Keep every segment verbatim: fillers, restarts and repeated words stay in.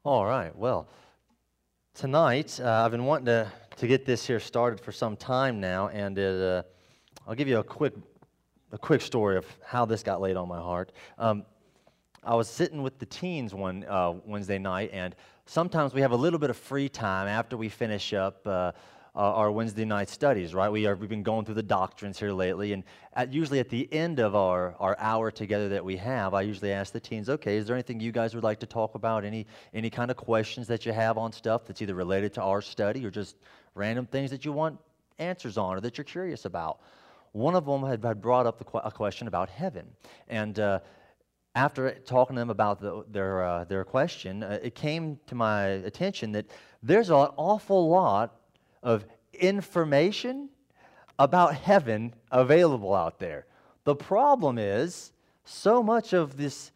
All right, well, tonight uh, I've been wanting to, to get this here started for some time now, and it, uh, I'll give you a quick a quick story of how this got laid on my heart. Um, I was sitting with the teens one uh, Wednesday night, and sometimes we have a little bit of free time after we finish up uh, uh, our Wednesday night studies, right? We are, we've been going through the doctrines here lately, and at, usually at the end of our, our hour together that we have, I usually ask the teens, okay, is there anything you guys would like to talk about? Any, any kind of questions that you have on stuff that's either related to our study or just random things that you want answers on or that you're curious about? One of them had, had brought up the, a question about heaven, and uh, after talking to them about the, their, uh, their question, uh, it came to my attention that there's an awful lot of information about heaven available out there. The problem is, so much of this,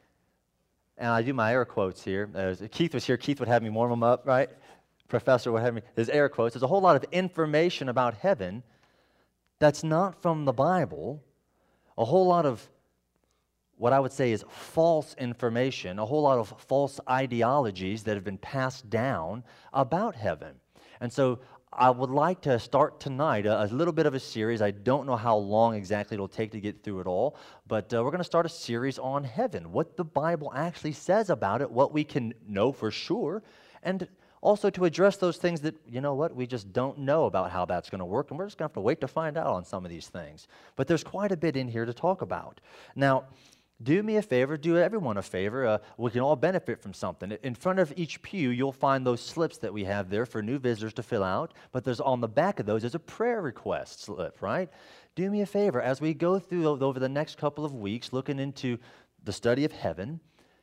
and I do my air quotes here. Uh, Keith was here. Keith would have me warm them up, right? Professor would have me, his air quotes. There's a whole lot of information about heaven that's not from the Bible. A whole lot of what I would say is false information, a whole lot of false ideologies that have been passed down about heaven. And so I would like to start tonight a, a little bit of a series. I don't know how long exactly it'll take to get through it all, but uh, we're going to start a series on heaven, what the Bible actually says about it, what we can know for sure, and also to address those things that, you know what, we just don't know about how that's going to work, and we're just going to have to wait to find out on some of these things. But there's quite a bit in here to talk about. Now, do me a favor, do everyone a favor. Uh, we can all benefit from something. In front of each pew, you'll find those slips that we have there for new visitors to fill out, but there's on the back of those is a prayer request slip, right? Do me a favor, as we go through over the next couple of weeks, looking into the study of heaven,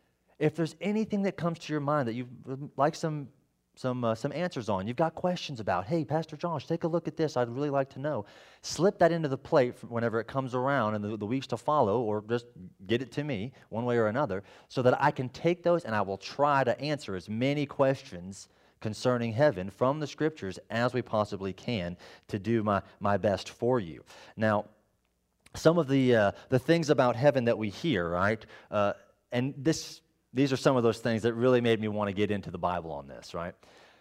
if there's anything that comes to your mind that you would like some Some uh, some answers on, you've got questions about, hey, Pastor Josh, take a look at this, I'd really like to know. Slip that into the plate whenever it comes around in the, the weeks to follow, or just get it to me one way or another, so that I can take those and I will try to answer as many questions concerning heaven from the Scriptures as we possibly can to do my, my best for you. Now, some of the, uh, the things about heaven that we hear, right, uh, and this... These are some of those things that really made me want to get into the Bible on this, right?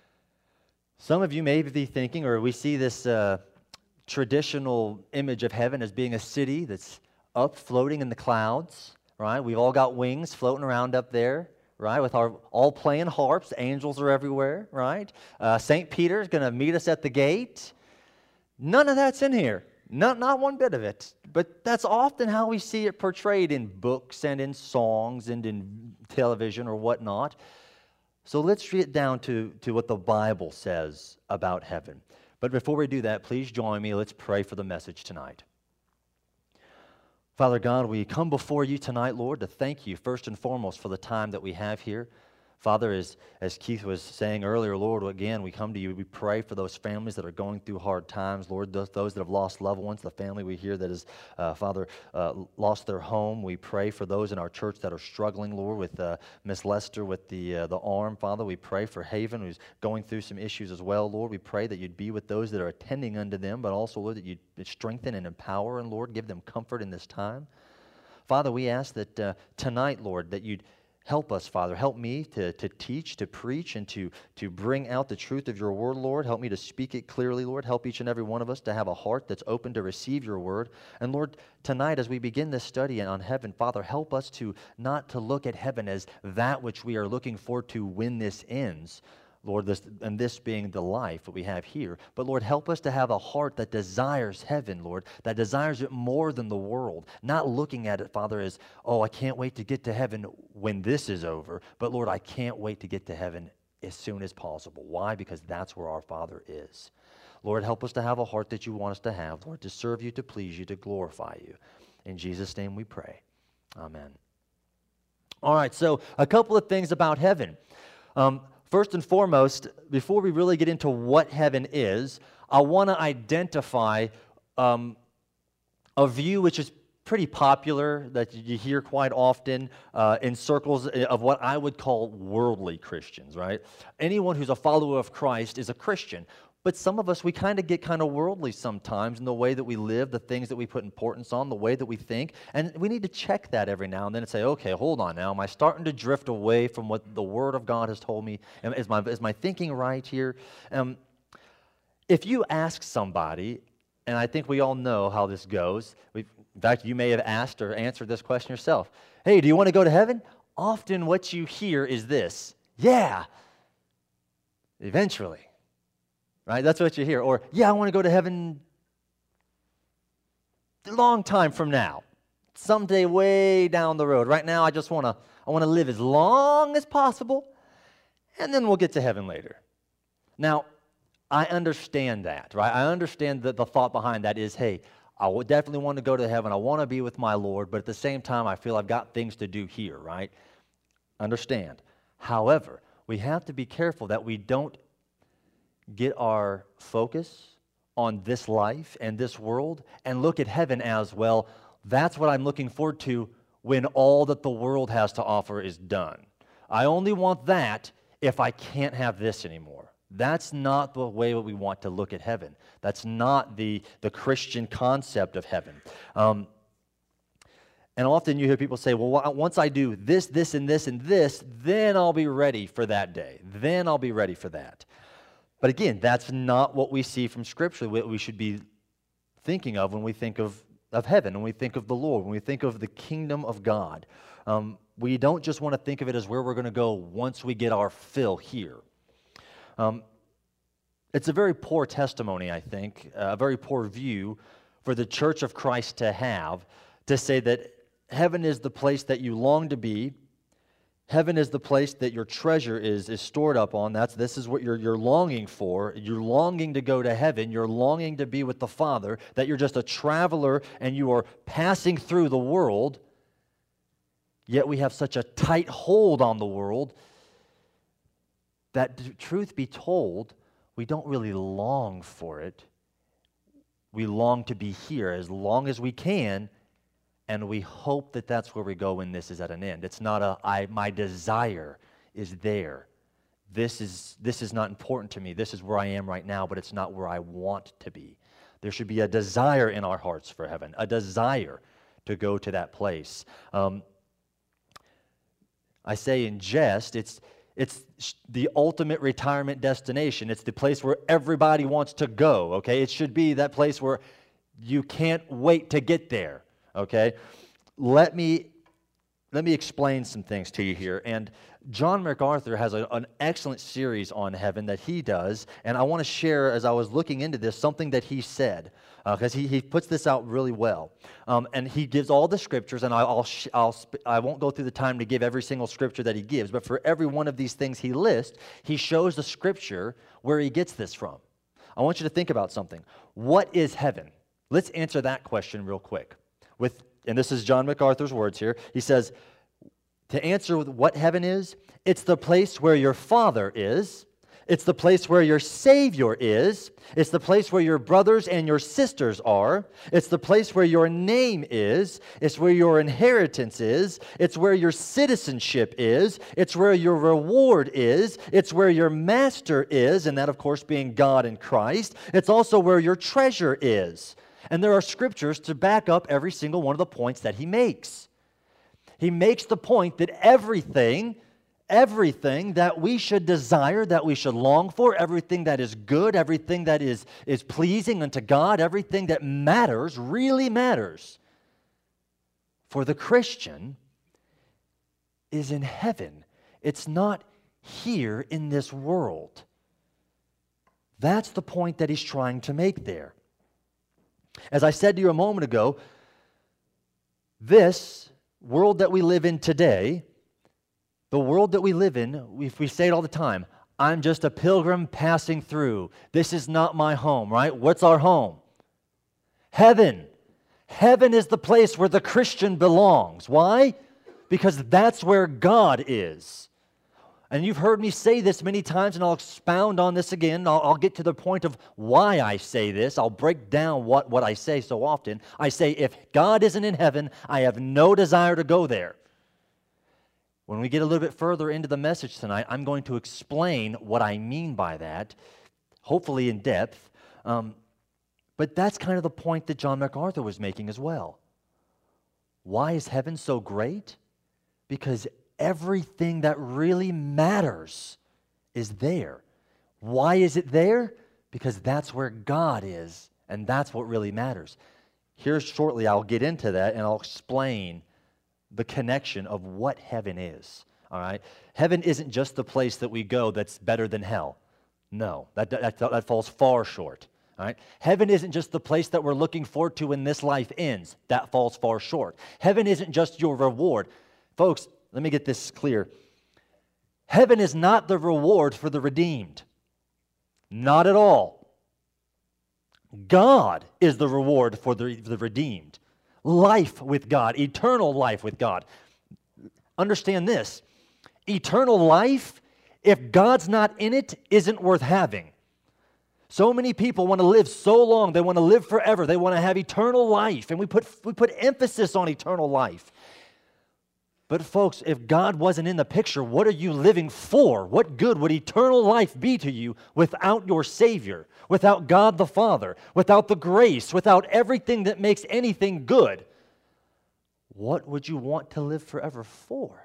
Some of you may be thinking, or we see this uh, traditional image of heaven as being a city that's up floating in the clouds, right? We've all got wings floating around up there, right? With our all playing harps, angels are everywhere, right? Uh, Saint Peter's going to meet us at the gate. None of that's in here. Not, not one bit of it. But that's often how we see it portrayed in books and in songs and in television or whatnot. So let's get down to, to what the Bible says about heaven. But before we do that, please join me. Let's pray for the message tonight. Father God, we come before you tonight, Lord, to thank you first and foremost for the time that we have here. Father, as, as Keith was saying earlier, Lord, again, we come to you, we pray for those families that are going through hard times, Lord, those, those that have lost loved ones, the family we hear that has, uh, Father, uh, lost their home. We pray for those in our church that are struggling, Lord, with uh, Miss Lester with the, uh, the arm, Father. We pray for Haven, who's going through some issues as well, Lord. We pray that you'd be with those that are attending unto them, but also, Lord, that you'd strengthen and empower, and, Lord, give them comfort in this time. Father, we ask that uh, tonight, Lord, that you'd help us, Father. Help me to, to teach, to preach, and to, to bring out the truth of your word, Lord. Help me to speak it clearly, Lord. Help each and every one of us to have a heart that's open to receive your word. And Lord, tonight as we begin this study on heaven, Father, help us to not to look at heaven as that which we are looking forward to when this ends, Lord, this, and this being the life that we have here. But Lord, help us to have a heart that desires heaven, Lord, that desires it more than the world. Not looking at it, Father, as, oh, I can't wait to get to heaven when this is over. But Lord, I can't wait to get to heaven as soon as possible. Why? Because that's where our Father is. Lord, help us to have a heart that you want us to have, Lord, to serve you, to please you, to glorify you. In Jesus' name we pray. Amen. All right, so a couple of things about heaven. Um, First and foremost, before we really get into what heaven is, I want to identify um, a view which is pretty popular, that you hear quite often uh, in circles of what I would call worldly Christians, right? Anyone who's a follower of Christ is a Christian. But some of us, we kind of get kind of worldly sometimes in the way that we live, the things that we put importance on, the way that we think. And we need to check that every now and then and say, okay, hold on now. Am I starting to drift away from what the Word of God has told me? Am- Is my, is my thinking right here? Um, if you ask somebody, and I think we all know how this goes. We've, in fact, you may have asked or answered this question yourself. Hey, do you want to go to heaven? Often what you hear is this. Yeah, eventually. Right? That's what you hear. Or, yeah, I want to go to heaven a long time from now. Someday way down the road. Right now, I just want to I want to live as long as possible, and then we'll get to heaven later. Now, I understand that, right? I understand that the thought behind that is, hey, I would definitely want to go to heaven. I want to be with my Lord, but at the same time, I feel I've got things to do here, right? Understand. However, we have to be careful that we don't get our focus on this life and this world and look at heaven as, well, that's what I'm looking forward to when all that the world has to offer is done. I only want that if I can't have this anymore. That's not the way we want to look at heaven. That's not the, the Christian concept of heaven. Um, and often you hear people say, well, once I do this, this, and this, and this, then I'll be ready for that day. Then I'll be ready for that. But again, that's not what we see from Scripture, what we should be thinking of when we think of, of heaven, when we think of the Lord, when we think of the kingdom of God. Um, we don't just want to think of it as where we're going to go once we get our fill here. Um, it's a very poor testimony, I think, a very poor view for the Church of Christ to have, to say that heaven is the place that you long to be. Heaven is the place that your treasure is, is stored up on. That's, this is what you're, you're longing for. You're longing to go to heaven. You're longing to be with the Father, that you're just a traveler and you are passing through the world. Yet we have such a tight hold on the world that, truth be told, we don't really long for it. We long to be here as long as we can, and we hope that that's where we go when this is at an end. It's not a, I, my desire is there. This is, this is not important to me. This is where I am right now, but it's not where I want to be. There should be a desire in our hearts for heaven, a desire to go to that place. Um, I say in jest, it's, it's the ultimate retirement destination. It's the place where everybody wants to go, okay? It should be that place where you can't wait to get there. Okay, let me let me explain some things to you here. And John MacArthur has a, an excellent series on heaven that he does, and I want to share, as I was looking into this, something that he said, because uh, he, he puts this out really well. Um, and he gives all the scriptures, and I'll, I'll, I'll I won't go through the time to give every single scripture that he gives, but for every one of these things he lists, he shows the scripture where he gets this from. I want you to think about something. What is heaven? Let's answer that question real quick. With, and this is John MacArthur's words here. He says, to answer what heaven is, it's the place where your Father is. It's the place where your Savior is. It's the place where your brothers and your sisters are. It's the place where your name is. It's where your inheritance is. It's where your citizenship is. It's where your reward is. It's where your master is, and that, of course, being God in Christ. It's also where your treasure is. And there are scriptures to back up every single one of the points that he makes. He makes the point that everything, everything that we should desire, that we should long for, everything that is good, everything that is, is pleasing unto God, everything that matters, really matters for the Christian is in heaven. It's not here in this world. That's the point that he's trying to make there. As I said to you a moment ago, this world that we live in today, the world that we live in, if we say it all the time, I'm just a pilgrim passing through. This is not my home, right? What's our home? Heaven. Heaven is the place where the Christian belongs. Why? Because that's where God is. And you've heard me say this many times, and I'll expound on this again. I'll, I'll get to the point of why I say this. I'll break down what, what I say so often. I say, if God isn't in heaven, I have no desire to go there. When we get a little bit further into the message tonight, I'm going to explain what I mean by that. hopefully in depth. Um, but that's kind of the point that John MacArthur was making as well. Why is heaven so great? Because everything that really matters is there. Why is it there? Because that's where God is, and that's what really matters. Here shortly I'll get into that, and I'll explain the connection of what heaven is. All right? Heaven isn't just the place that we go that's better than hell. No, that, that, that falls far short. All right? Heaven isn't just the place that we're looking forward to when this life ends. That falls far short. Heaven isn't just your reward. Folks, let me get this clear. Heaven is not the reward for the redeemed. Not at all. God is the reward for the, the redeemed. Life with God, eternal life with God. Understand this. Eternal life, if God's not in it, isn't worth having. So many people want to live so long, they want to live forever, they want to have eternal life, and we put, we put emphasis on eternal life. But folks, if God wasn't in the picture, what are you living for? What good would eternal life be to you without your Savior, without God the Father, without the grace, without everything that makes anything good? What would you want to live forever for?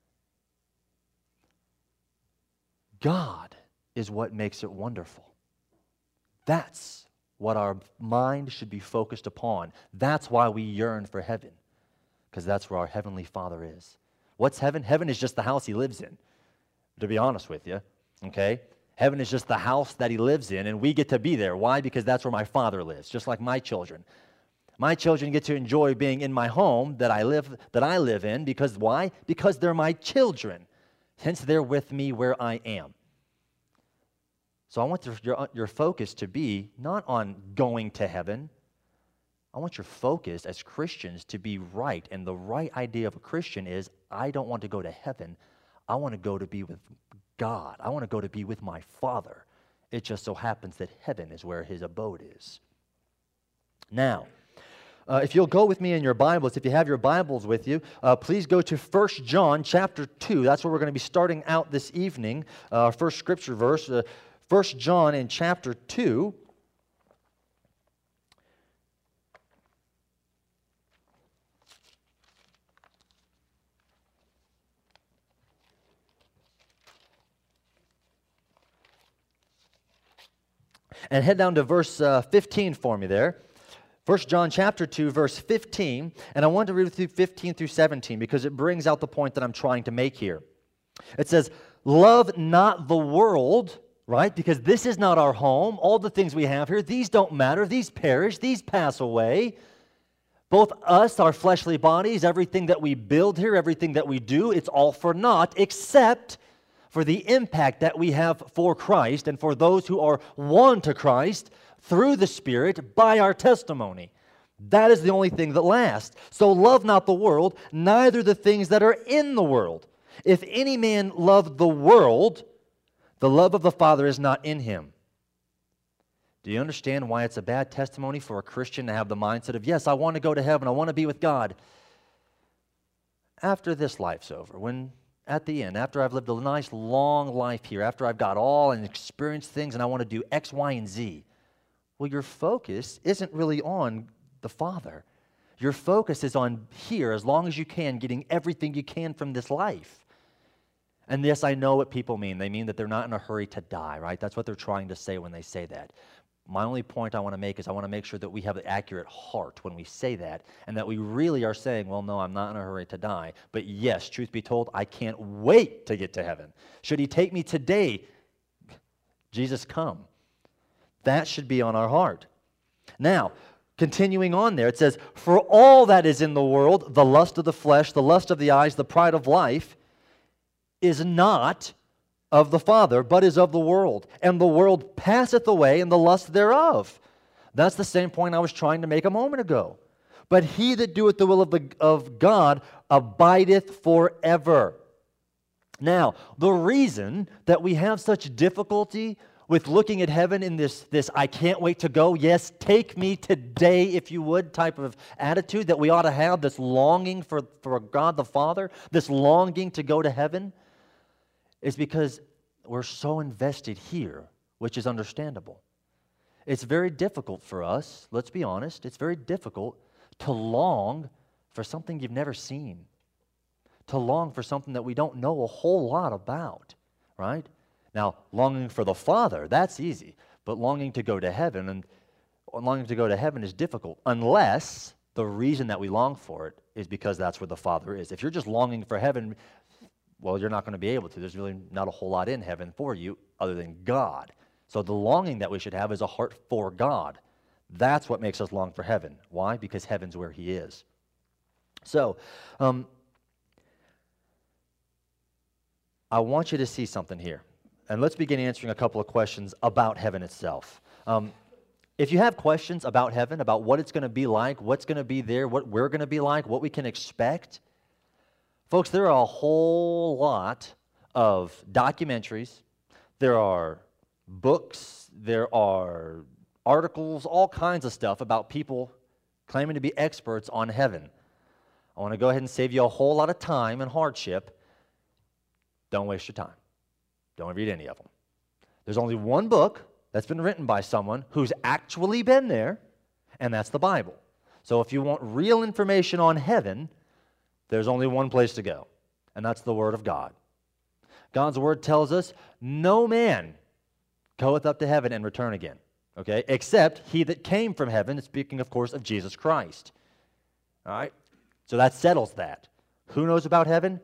God is what makes it wonderful. That's what our mind should be focused upon. That's why we yearn for heaven, because that's where our Heavenly Father is. What's heaven? Heaven is just the house He lives in, to be honest with you, okay? Heaven is just the house that He lives in, and we get to be there. Why? Because that's where my Father lives, just like my children. My children get to enjoy being in my home that I live, that I live in, because why? Because they're my children. Hence, they're with me where I am. So I want your, your focus to be not on going to heaven. I want your focus as Christians to be right. And the right idea of a Christian is, I don't want to go to heaven. I want to go to be with God. I want to go to be with my Father. It just so happens that heaven is where His abode is. Now, uh, if you'll go with me in your Bibles, if you have your Bibles with you, uh, please go to First John chapter two. That's where we're going to be starting out this evening. Our uh, first scripture verse, uh, First John in chapter two. And head down to verse uh, fifteen for me there. First John chapter two, verse fifteen. And I want to read through fifteen through seventeen because it brings out the point that I'm trying to make here. It says, love not the world, right? Because this is not our home. All the things we have here, these don't matter. These perish. These pass away. Both us, our fleshly bodies, everything that we build here, everything that we do, it's all for naught except for the impact that we have for Christ and for those who are won to Christ through the Spirit by our testimony. That is the only thing that lasts. So love not the world, neither the things that are in the world. If any man love the world, the love of the Father is not in him. Do you understand why it's a bad testimony for a Christian to have the mindset of, yes, I want to go to heaven, I want to be with God. After this life's over, when at the end, after I've lived a nice long life here, after I've got all and experienced things and I want to do X, Y, and Z, well, your focus isn't really on the Father. Your focus is on here, as long as you can, getting everything you can from this life. And yes, I know what people mean. They mean that they're not in a hurry to die, right? That's what they're trying to say when they say that. My only point I want to make is I want to make sure that we have the accurate heart when we say that, and that we really are saying, well, no, I'm not in a hurry to die. But yes, truth be told, I can't wait to get to heaven. Should He take me today, Jesus, come. That should be on our heart. Now, continuing on there, it says, for all that is in the world, the lust of the flesh, the lust of the eyes, the pride of life, is not of the Father, but is of the world. And the world passeth away, and the lust thereof. That's the same point I was trying to make a moment ago. But he that doeth the will of, the, of God abideth forever. Now, the reason that we have such difficulty with looking at heaven in this, this I can't wait to go, yes, take me today if you would type of attitude that we ought to have, this longing for, for God the Father, this longing to go to heaven, is because we're so invested here which is understandable. It's very difficult for us, let's be honest, it's very difficult to long for something you've never seen, to long for something that we don't know a whole lot about, right? Now, longing for the Father, that's easy, but longing to go to heaven and longing to go to heaven is difficult unless the reason that we long for it is because that's where the Father is. If you're just longing for heaven, well, you're not going to be able to. There's really not a whole lot in heaven for you other than God. So the longing that we should have is a heart for God. That's what makes us long for heaven. Why? Because heaven's where He is. So, um, I want you to see something here. And let's begin answering a couple of questions about heaven itself. Um, if you have questions about heaven, about what it's going to be like, what's going to be there, what we're going to be like, what we can expect, folks, there are a whole lot of documentaries. There are books. There are articles, all kinds of stuff about people claiming to be experts on heaven. I want to go ahead and save you a whole lot of time and hardship. Don't waste your time. Don't read any of them. There's only one book that's been written by someone who's actually been there, and that's the Bible. So if you want real information on heaven, there's only one place to go, and that's the Word of God. God's Word tells us no man goeth up to heaven and return again, okay, except he that came from heaven, speaking, of course, of Jesus Christ. All right? So that settles that. Who knows about heaven?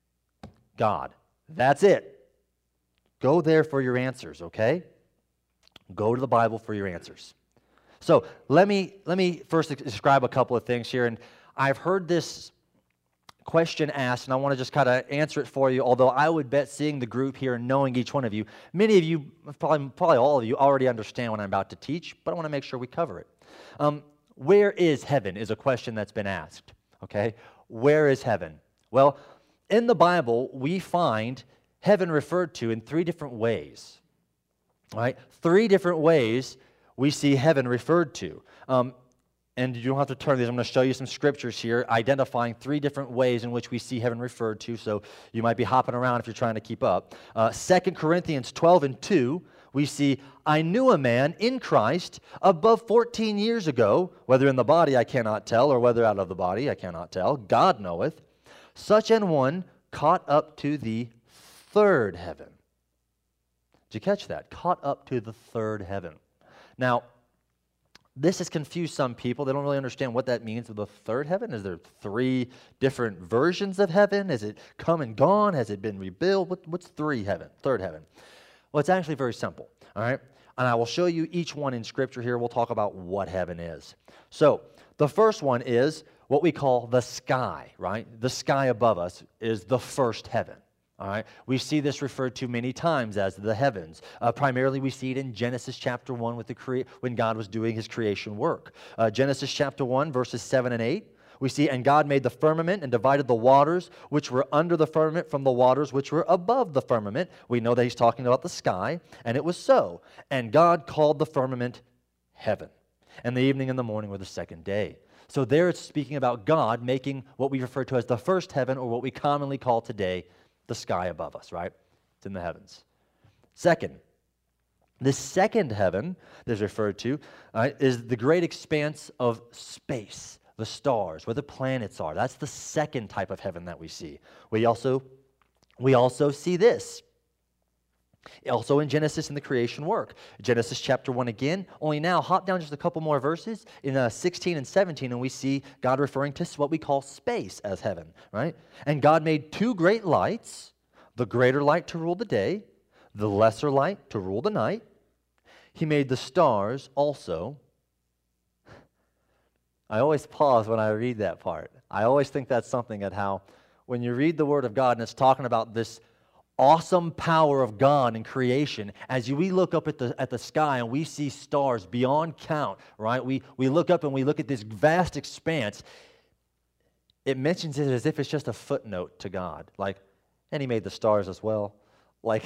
God. That's it. Go there for your answers, okay? Go to the Bible for your answers. So let me let me first describe a couple of things here, and I've heard this question asked, and I want to just kind of answer it for you, although I would bet seeing the group here and knowing each one of you, many of you, probably, probably all of you, already understand what I'm about to teach, but I want to make sure we cover it. Um, where is heaven is a question that's been asked, okay? Where is heaven? Well, in the Bible, we find heaven referred to in three different ways, right? Three different ways we see heaven referred to. Um, and you don't have to turn these. I'm going to show you some scriptures here identifying three different ways in which we see heaven referred to, so you might be hopping around if you're trying to keep up. Uh, Second Corinthians twelve and two, we see, I knew a man in Christ above fourteen years ago, whether in the body I cannot tell, or whether out of the body I cannot tell, God knoweth, such an one caught up to the third heaven. Did you catch that? Caught up to the third heaven. Now, this has confused some people. They don't really understand what that means with the third heaven. Is there three different versions of heaven? Is it come and gone? Has it been rebuilt? What, what's three heaven, third heaven? Well, it's actually very simple, all right? And I will show you each one in Scripture here. We'll talk about what heaven is. So, the first one is what we call the sky, right? The sky above us is the first heaven. All right, we see this referred to many times as the heavens. Uh, primarily, we see it in Genesis chapter one with the crea- when God was doing His creation work. Uh, Genesis chapter one, verses seven and eight. We see, and God made the firmament and divided the waters which were under the firmament from the waters which were above the firmament. We know that He's talking about the sky, and it was so. And God called the firmament heaven. And the evening and the morning were the second day. So there it's speaking about God making what we refer to as the first heaven, or what we commonly call today the sky above us, right? It's in the heavens. Second, the second heaven that is referred to uh, is the great expanse of space, the stars, where the planets are. That's the second type of heaven that we see. We also, we also see this. Also in Genesis in the creation work. Genesis chapter one again, only now hop down just a couple more verses in uh, sixteen and seventeen, and we see God referring to what we call space as heaven, right? And God made two great lights, the greater light to rule the day, the lesser light to rule the night. He made the stars also. I always pause when I read that part. I always think that's something at how when you read the Word of God and it's talking about this awesome power of God in creation, as you, we look up at the at the sky and we see stars beyond count, right? We we look up and we look at this vast expanse. It mentions it as if it's just a footnote to God, like, and He made the stars as well. Like,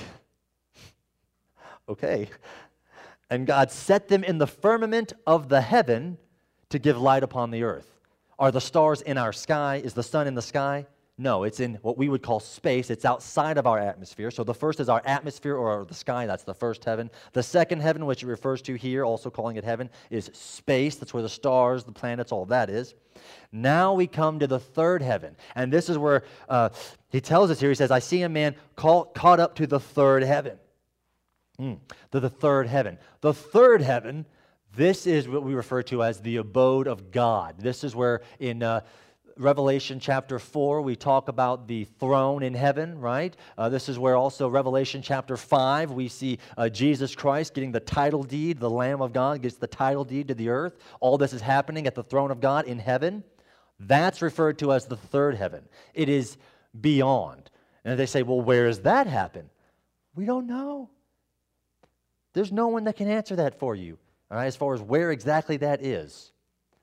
okay. And God set them in the firmament of the heaven to give light upon the earth. Are the stars in our sky? Is the sun in the sky? No, it's in what we would call space. It's outside of our atmosphere. So the first is our atmosphere or the sky. That's the first heaven. The second heaven, which it refers to here, also calling it heaven, is space. That's where the stars, the planets, all of that is. Now we come to the third heaven. And this is where uh, he tells us here, he says, I see a man call, caught up to the third heaven. Mm, to the third heaven. The third heaven, this is what we refer to as the abode of God. This is where in uh, Revelation chapter four, we talk about the throne in heaven, right? Uh, this is where also Revelation chapter five, we see uh, Jesus Christ getting the title deed. The Lamb of God gets the title deed to the earth. All this is happening at the throne of God in heaven. That's referred to as the third heaven. It is beyond. And they say, well, where does that happen? We don't know. There's no one that can answer that for you, all right, as far as where exactly that is.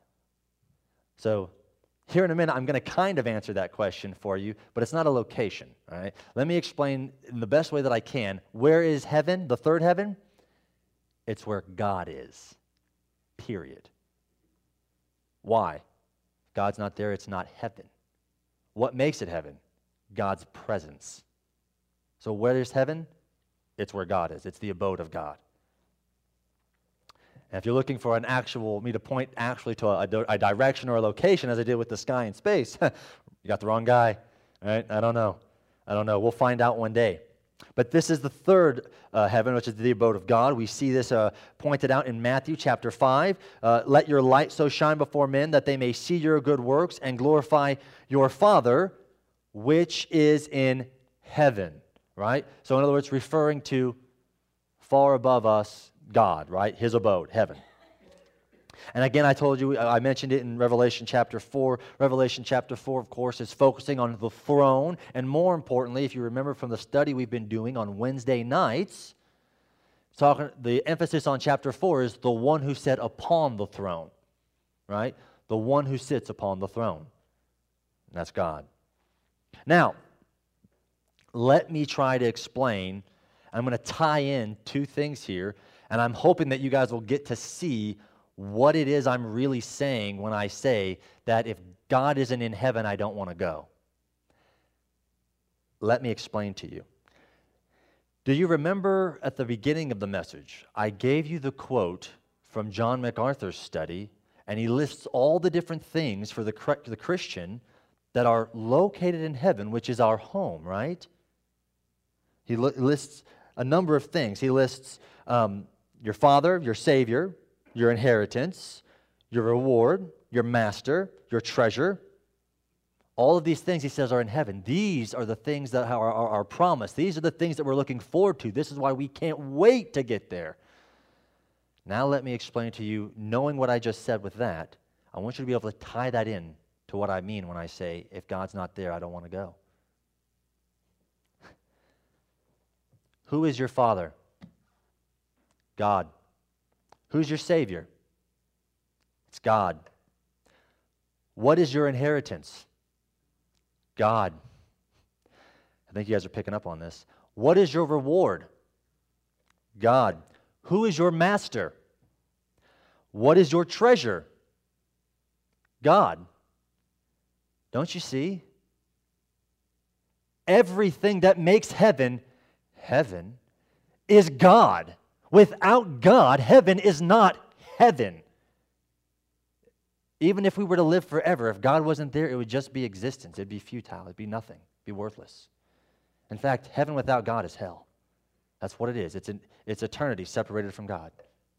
So here in a minute, I'm going to kind of answer that question for you, but it's not a location, all right? Let me explain in the best way that I can. Where is heaven, the third heaven? It's where God is, period. Why? God's not there, it's not heaven. What makes it heaven? God's presence. So where is heaven? It's where God is. It's the abode of God. And if you're looking for an actual, me to point actually to a, a direction or a location, as I did with the sky and space, you got the wrong guy, right? I don't know. I don't know. We'll find out one day. But this is the third uh, heaven, which is the abode of God. We see this uh, pointed out in Matthew chapter five. Uh, Let your light so shine before men that they may see your good works and glorify your Father, which is in heaven, right? So in other words, referring to far above us, God, right? His abode, heaven. And again, I told you, I mentioned it in Revelation chapter four. Revelation chapter four, of course, is focusing on the throne. And more importantly, if you remember from the study we've been doing on Wednesday nights, talking, the emphasis on chapter four is the one who sat upon the throne, right? The one who sits upon the throne. And that's God. Now, let me try to explain. I'm going to tie in two things here. And I'm hoping that you guys will get to see what it is I'm really saying when I say that if God isn't in heaven, I don't want to go. Let me explain to you. Do you remember at the beginning of the message, I gave you the quote from John MacArthur's study, and he lists all the different things for the, the Christian that are located in heaven, which is our home, right? He li- lists a number of things. He lists um, your Father, your Savior, your inheritance, your reward, your master, your treasure. All of these things, he says, are in heaven. These are the things that are our promise. These are the things that we're looking forward to. This is why we can't wait to get there. Now let me explain to you, knowing what I just said with that, I want you to be able to tie that in to what I mean when I say, if God's not there, I don't want to go. Who is your Father? God. Who's your Savior? It's God. What is your inheritance? God. I think you guys are picking up on this. What is your reward? God. Who is your master? What is your treasure? God. Don't you see? Everything that makes heaven, heaven, is God. Without God, heaven is not heaven. Even if we were to live forever, if God wasn't there, it would just be existence. It'd be futile. It'd be nothing. It'd be worthless. In fact, heaven without God is hell. That's what it is. It's, an, it's eternity separated from God.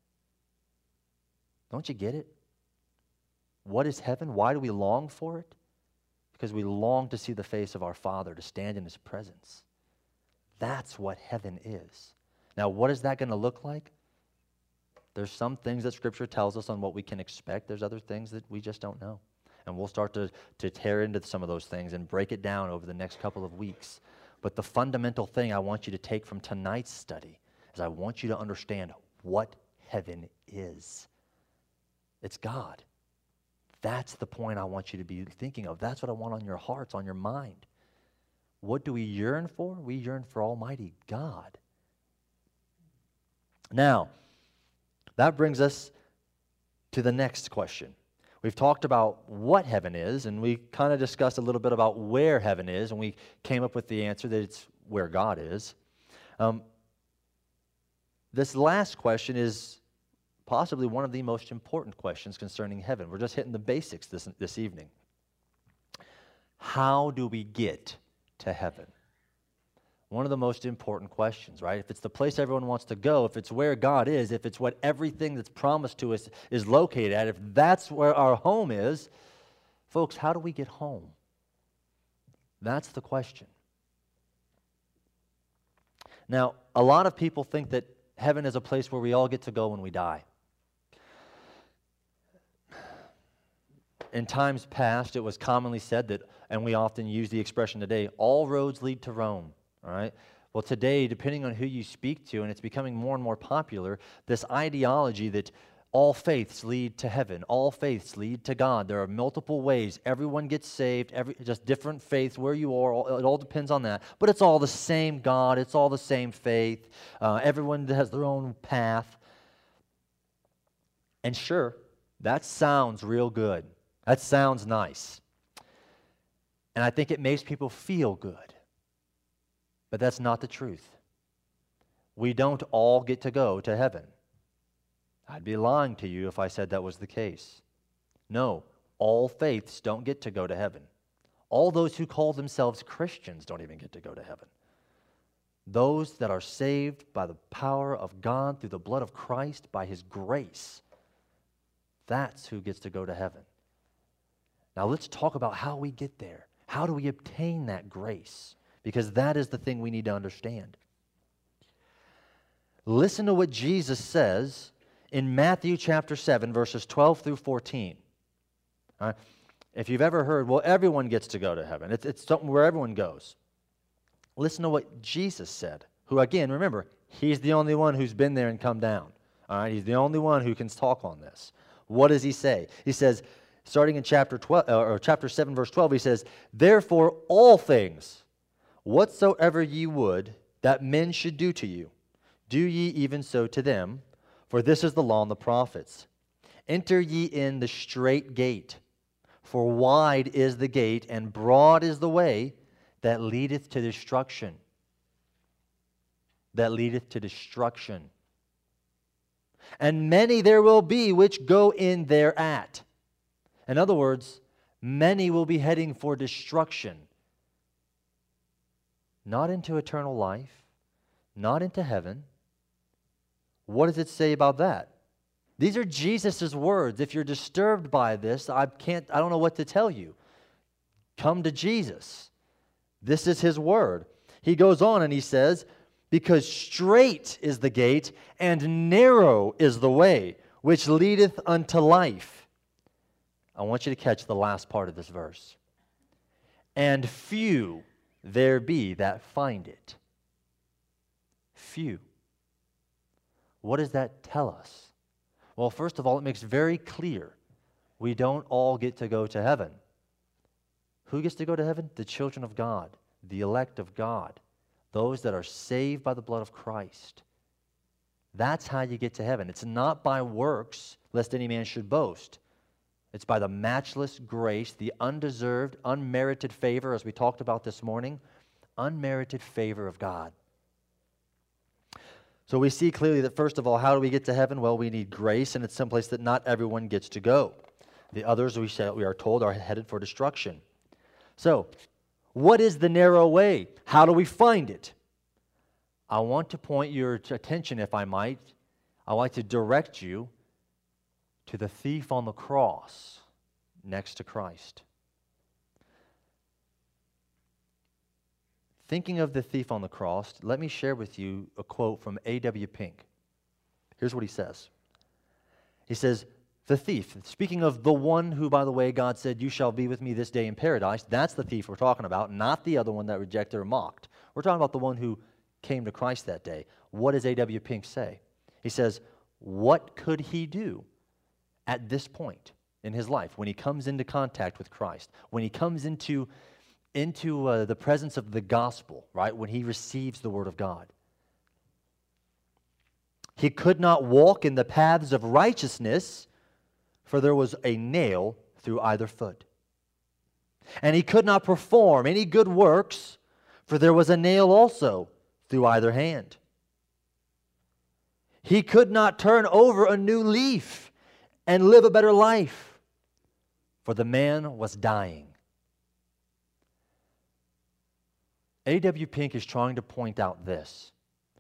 Don't you get it? What is heaven? Why do we long for it? Because we long to see the face of our Father, to stand in His presence. That's what heaven is. Now, what is that going to look like? There's some things that Scripture tells us on what we can expect. There's other things that we just don't know. And we'll start to, to tear into some of those things and break it down over the next couple of weeks. But the fundamental thing I want you to take from tonight's study is I want you to understand what heaven is. It's God. That's the point I want you to be thinking of. That's what I want on your hearts, on your mind. What do we yearn for? We yearn for Almighty God. Now, that brings us to the next question. We've talked about what heaven is, and we kind of discussed a little bit about where heaven is, and we came up with the answer that it's where God is. Um, this last question is possibly one of the most important questions concerning heaven. We're just hitting the basics this, this evening. How do we get to heaven? One of the most important questions, right? If it's the place everyone wants to go, if it's where God is, if it's what everything that's promised to us is located at, if that's where our home is, folks, how do we get home? That's the question. Now, a lot of people think that heaven is a place where we all get to go when we die. In times past, it was commonly said that, and we often use the expression today, all roads lead to Rome. All right. Well, today, depending on who you speak to, and it's becoming more and more popular, this ideology that all faiths lead to heaven, all faiths lead to God. There are multiple ways. Everyone gets saved, every, just different faiths where you are. It all depends on that. But it's all the same God. It's all the same faith. Uh, everyone has their own path. And sure, that sounds real good. That sounds nice. And I think it makes people feel good. But that's not the truth. We don't all get to go to heaven. I'd be lying to you if I said that was the case. No, all faiths don't get to go to heaven. All those who call themselves Christians don't even get to go to heaven. Those that are saved by the power of God through the blood of Christ, by His grace, that's who gets to go to heaven. Now let's talk about how we get there. How do we obtain that grace? Because that is the thing we need to understand. Listen to what Jesus says in Matthew chapter seven, verses twelve through fourteen. All right? If you've ever heard, well, everyone gets to go to heaven. It's, it's something where everyone goes. Listen to what Jesus said, who, again, remember, He's the only one who's been there and come down. All right? He's the only one who can talk on this. What does He say? He says, starting in chapter twelve, or chapter seven, verse twelve, He says, "Therefore all things, whatsoever ye would that men should do to you, do ye even so to them, for this is the law and the prophets. Enter ye in the strait gate, for wide is the gate, and broad is the way that leadeth to destruction." That leadeth to destruction. "And many there will be which go in thereat." In other words, many will be heading for destruction. Not into eternal life, not into heaven. What does it say about that? These are Jesus' words. If you're disturbed by this, I can't, I don't know what to tell you. Come to Jesus. This is His word. He goes on and He says, "Because strait is the gate, and narrow is the way, which leadeth unto life." I want you to catch the last part of this verse. "And few there be that find it." Few. What does that tell us? Well, first of all, it makes very clear we don't all get to go to heaven. Who gets to go to heaven? The children of God, the elect of God, those that are saved by the blood of Christ. That's how you get to heaven. It's not by works, lest any man should boast. It's by the matchless grace, the undeserved, unmerited favor, as we talked about this morning, unmerited favor of God. So we see clearly that, first of all, how do we get to heaven? Well, we need grace, and it's someplace that not everyone gets to go. The others, we say, we are told, are headed for destruction. So, what is the narrow way? How do we find it? I want to point your attention, if I might, I'd like to direct you to the thief on the cross next to Christ. Thinking of the thief on the cross, let me share with you a quote from A W Pink. Here's what he says. He says, the thief, speaking of the one who, by the way, God said, "You shall be with me this day in paradise," that's the thief we're talking about, not the other one that rejected or mocked. We're talking about the one who came to Christ that day. What does A W Pink say? He says, what could he do at this point in his life when he comes into contact with Christ, when he comes into, into uh, the presence of the gospel, right, when he receives the word of God? He could not walk in the paths of righteousness, for there was a nail through either foot. And he could not perform any good works, for there was a nail also through either hand. He could not turn over a new leaf and live a better life, for the man was dying. A W Pink is trying to point out this,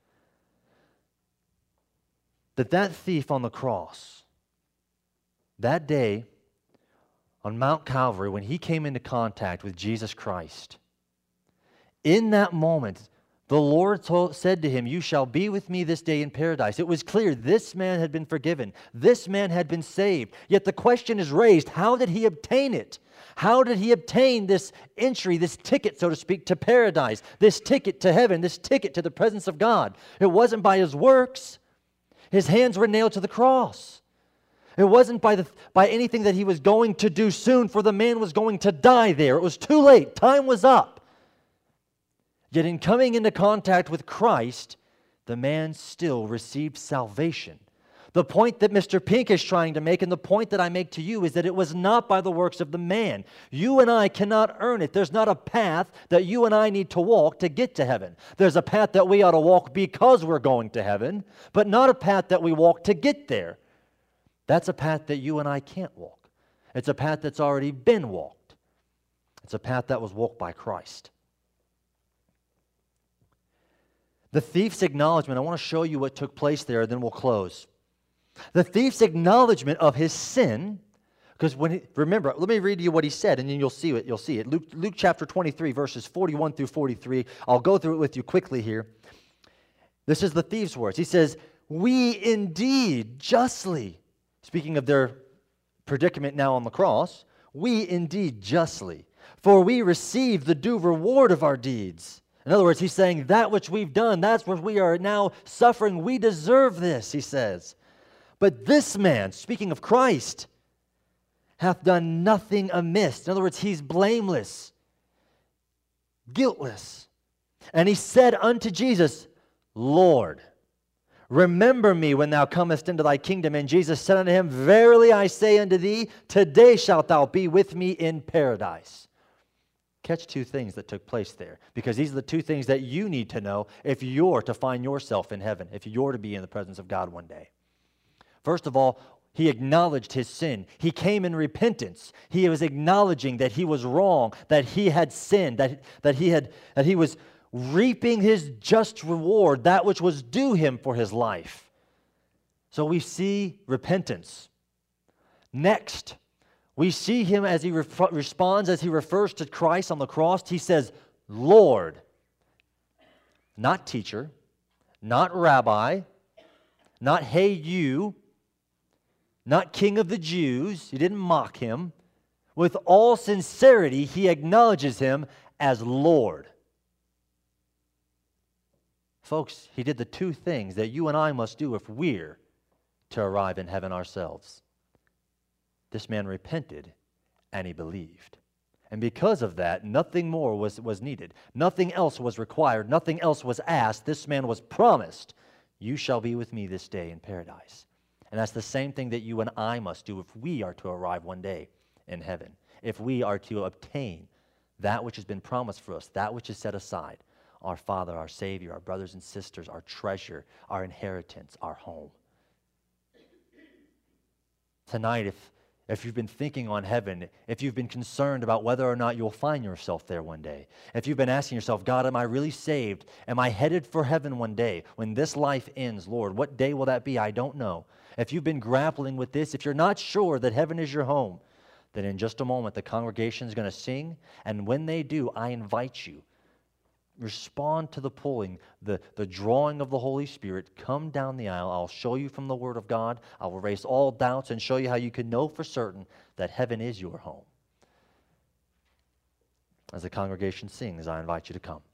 that that thief on the cross, that day on Mount Calvary, when he came into contact with Jesus Christ, in that moment, the Lord told, said to him, "You shall be with me this day in paradise." It was clear this man had been forgiven. This man had been saved. Yet the question is raised, how did he obtain it? How did he obtain this entry, this ticket, so to speak, to paradise, this ticket to heaven, this ticket to the presence of God? It wasn't by his works. His hands were nailed to the cross. It wasn't by, the, by anything that he was going to do soon, for the man was going to die there. It was too late. Time was up. Yet in coming into contact with Christ, the man still received salvation. The point that Mister Pink is trying to make, and the point that I make to you, is that it was not by the works of the man. You and I cannot earn it. There's not a path that you and I need to walk to get to heaven. There's a path that we ought to walk because we're going to heaven, but not a path that we walk to get there. That's a path that you and I can't walk. It's a path that's already been walked. It's a path that was walked by Christ. The thief's acknowledgement, I want to show you what took place there, then we'll close. The thief's acknowledgement of his sin, because when he, remember, let me read to you what he said, and then you'll see it. You'll see it. Luke, Luke chapter twenty-three, verses forty-one through forty-three. I'll go through it with you quickly here. This is the thief's words. He says, "We indeed justly," speaking of their predicament now on the cross, "we indeed justly, for we receive the due reward of our deeds." In other words, he's saying that which we've done, that's what we are now suffering. We deserve this, he says. "But this man," speaking of Christ, "hath done nothing amiss." In other words, he's blameless, guiltless. "And he said unto Jesus, Lord, remember me when thou comest into thy kingdom. And Jesus said unto him, Verily I say unto thee, today shalt thou be with me in paradise." Catch two things that took place there, because these are the two things that you need to know if you're to find yourself in heaven, if you're to be in the presence of God one day. First of all, he acknowledged his sin. He came in repentance. He was acknowledging that he was wrong, that he had sinned, that, that, he, had, that he was reaping his just reward, that which was due him for his life. So we see repentance. Next, we see him as he re- responds, as he refers to Christ on the cross. He says, Lord, not teacher, not rabbi, not hey you, not king of the Jews. He didn't mock him. With all sincerity, he acknowledges him as Lord. Folks, he did the two things that you and I must do if we're to arrive in heaven ourselves. This man repented and he believed. And because of that, nothing more was, was needed. Nothing else was required. Nothing else was asked. This man was promised, "You shall be with me this day in paradise." And that's the same thing that you and I must do if we are to arrive one day in heaven. If we are to obtain that which has been promised for us, that which is set aside, our Father, our Savior, our brothers and sisters, our treasure, our inheritance, our home. Tonight, if If you've been thinking on heaven, if you've been concerned about whether or not you'll find yourself there one day, if you've been asking yourself, God, am I really saved? Am I headed for heaven one day? When this life ends, Lord, what day will that be? I don't know. If you've been grappling with this, if you're not sure that heaven is your home, then in just a moment the congregation is going to sing, and when they do, I invite you, respond to the pulling, the, the drawing of the Holy Spirit. Come down the aisle. I'll show you from the Word of God. I will erase all doubts and show you how you can know for certain that heaven is your home. As the congregation sings, I invite you to come.